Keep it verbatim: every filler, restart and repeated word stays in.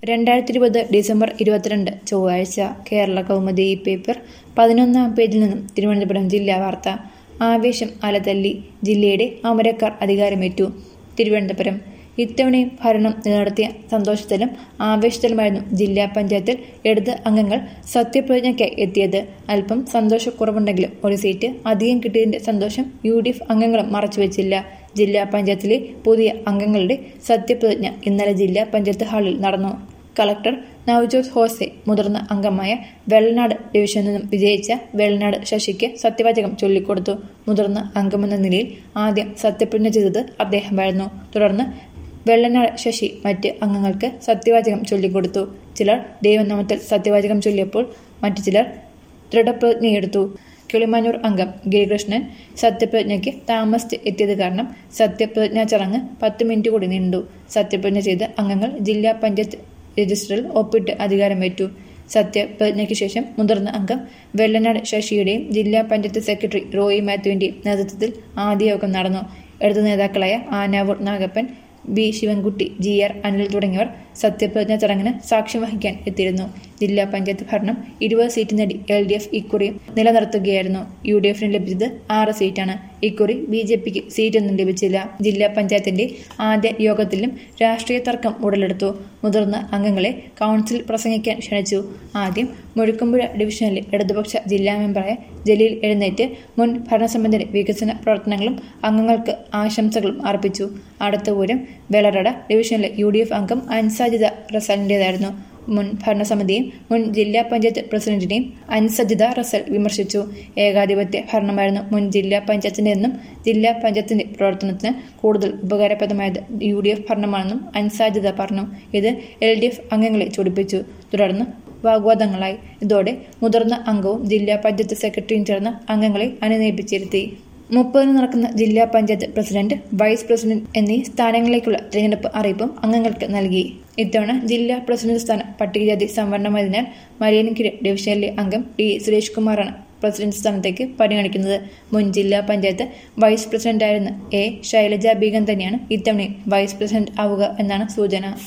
രണ്ടായിരത്തി ഇരുപത് ഡിസംബർ ഇരുപത്തിരണ്ട് ചൊവ്വാഴ്ച കേരള കൗമുദി ഈ പേപ്പർ പതിനൊന്നാം പേജിൽ നിന്നും തിരുവനന്തപുരം ജില്ലാ വാർത്ത. ആവേശം അലതല്ലി, ജില്ലയുടെ അമരക്കാർ അധികാരമേറ്റു. തിരുവനന്തപുരം. ഇത്തവണയും ഭരണം നിലനിർത്തിയ സന്തോഷത്തിലും ആവേശത്തിലുമായിരുന്നു ജില്ലാ പഞ്ചായത്തിൽ ഇടത് അംഗങ്ങൾ സത്യപ്രതിജ്ഞയ്ക്കായി എത്തിയത്. അല്പം സന്തോഷക്കുറവുണ്ടെങ്കിലും ഒരു സീറ്റ് അധികം കിട്ടിയതിന്റെ സന്തോഷം യു ഡി എഫ് അംഗങ്ങളും മറച്ചുവെച്ചില്ല. ജില്ലാ പഞ്ചായത്തിലെ പുതിയ അംഗങ്ങളുടെ സത്യപ്രതിജ്ഞ ഇന്നലെ ജില്ലാ പഞ്ചായത്ത് ഹാളിൽ നടന്നു. കളക്ടർ നവ്ജോത് ഹോസെ മുതിർന്ന അംഗമായ വെള്ളനാട് ഡിവിഷനിൽ നിന്നും വിജയിച്ച വെള്ളനാട് ശശിക്ക് സത്യവാചകം ചൊല്ലിക്കൊടുത്തു. മുതിർന്ന അംഗമെന്ന നിലയിൽ ആദ്യം സത്യപ്രതിജ്ഞ ചെയ്തത് അദ്ദേഹമായിരുന്നു. തുടർന്ന് വെള്ളനാട് ശശി മറ്റ് അംഗങ്ങൾക്ക് സത്യവാചകം ചൊല്ലിക്കൊടുത്തു. ചിലർ ദൈവനാമത്തിൽ സത്യവാചകം ചൊല്ലിയപ്പോൾ മറ്റു ചിലർ ദൃഢപ്രതിജ്ഞയെടുത്തു. കിളിമാനൂർ അംഗം ഗിരികൃഷ്ണൻ സത്യപ്രതിജ്ഞയ്ക്ക് താമസിച്ച് എത്തിയത് കാരണം സത്യപ്രതിജ്ഞാ ചടങ്ങ് പത്ത് മിനിറ്റ് കൂടി നീണ്ടു. സത്യപ്രതിജ്ഞ ചെയ്ത അംഗങ്ങൾ ജില്ലാ പഞ്ചായത്ത് രജിസ്റ്ററിൽ ഒപ്പിട്ട് അധികാരമേറ്റു. സത്യപ്രതിജ്ഞയ്ക്ക് ശേഷം മുതിർന്ന അംഗം വെള്ളനാട് ശശിയുടെയും ജില്ലാ പഞ്ചായത്ത് സെക്രട്ടറി റോയി മാത്യുവിന്റെയും നേതൃത്വത്തിൽ ആദ്യ യോഗം നടന്നു. ഇടതു നേതാക്കളായ Anavoor Nagappan, B Sivankutty, G R Anil തുടങ്ങിയവർ സത്യപ്രതിജ്ഞാ ചടങ്ങിന് സാക്ഷ്യം വഹിക്കാൻ എത്തിയിരുന്നു. ജില്ലാ പഞ്ചായത്ത് ഭരണം ഇരുപത് സീറ്റ് നേടി എൽ ഡി എഫ് ഇക്കുറിയും നിലനിർത്തുകയായിരുന്നു. യു ഡി എഫിന് ലഭിച്ചത് ആറ് സീറ്റാണ്. ഇക്കുറി ബി ജെ പിക്ക് സീറ്റൊന്നും ലഭിച്ചില്ല. ജില്ലാ പഞ്ചായത്തിന്റെ ആദ്യ യോഗത്തിലും രാഷ്ട്രീയ തർക്കം ഉടലെടുത്തു. മുതിർന്ന അംഗങ്ങളെ കൗൺസിൽ പ്രസംഗിക്കാൻ ക്ഷണിച്ചു. ആദ്യം മുഴുക്കുമ്പുഴ ഡിവിഷനിലെ ഇടതുപക്ഷ ജില്ലാ മെമ്പറായ ജലീൽ എഴുന്നേറ്റ് മുൻ ഭരണസമിതിയുടെ വികസന പ്രവർത്തനങ്ങളും അംഗങ്ങൾക്ക് ആശംസകളും അർപ്പിച്ചു. അടുത്ത പൂരം വെളറട ഡിവിഷനിലെ യു ഡി എഫ് അംഗം അൻസാജിദ റസലിന്റേതായിരുന്നു. മുൻ ഭരണസമിതിയും മുൻ ജില്ലാ പഞ്ചായത്ത് പ്രസിഡന്റിനെയും അൻസജിദ റസൽ വിമർശിച്ചു. ഏകാധിപത്യ ഭരണമായിരുന്നു മുൻ ജില്ലാ പഞ്ചായത്തിന്റെയെന്നും ജില്ലാ പഞ്ചായത്തിന്റെ പ്രവർത്തനത്തിന് കൂടുതൽ ഉപകാരപ്രദമായത് യു ഡി എഫ് ഭരണമാണെന്നും അൻസാജിദ പറഞ്ഞു. ഇത് എൽ ഡി എഫ് അംഗങ്ങളെ ചൊടിപ്പിച്ചു. തുടർന്ന് വാഗ്വാദങ്ങളായി. ഇതോടെ മുതിർന്ന അംഗവും ജില്ലാ പഞ്ചായത്ത് സെക്രട്ടറിയും ചേർന്ന് അംഗങ്ങളെ അനുനയിപ്പിച്ചിരുത്തി. മുപ്പതിന് നടക്കുന്ന ജില്ലാ പഞ്ചായത്ത് പ്രസിഡന്റ്, വൈസ് പ്രസിഡന്റ് എന്നീ സ്ഥാനങ്ങളിലേക്കുള്ള തിരഞ്ഞെടുപ്പ് അറിയിപ്പും അംഗങ്ങൾക്ക് നൽകി. ഇത്തവണ ജില്ലാ പ്രസിഡന്റ് സ്ഥാനം പട്ടികജാതി സംവരണമായതിനാൽ മരിയൻകിരി ഡിവിഷനിലെ അംഗം ടി സുരേഷ് കുമാറാണ് പ്രസിഡന്റ് സ്ഥാനത്തേക്ക് പരിഗണിക്കുന്നത്. മുൻ ജില്ലാ പഞ്ചായത്ത് വൈസ് പ്രസിഡന്റായിരുന്ന എ ശൈലജ ബീഗം തന്നെയാണ് ഇത്തവണയും വൈസ് പ്രസിഡന്റ് ആവുക എന്നാണ് സൂചന.